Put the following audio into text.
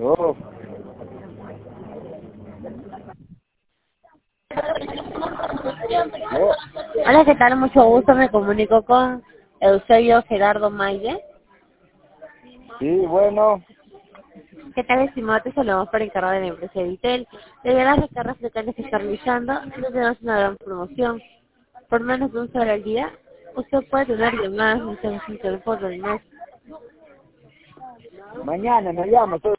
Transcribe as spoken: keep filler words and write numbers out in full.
Oh, oh, Hola, ¿qué tal? Mucho gusto, me comunico con Eusebio Gerardo Maide. sí, bueno, ¿Qué tal, estimado? Te saludamos por encargo de la empresa Vitel. Debido a las recargas locales que está realizando, no tenemos una gran promoción. Por menos de un solo al día, usted puede tener llamadas, mensajes, teléfono, el mes. mañana me llama.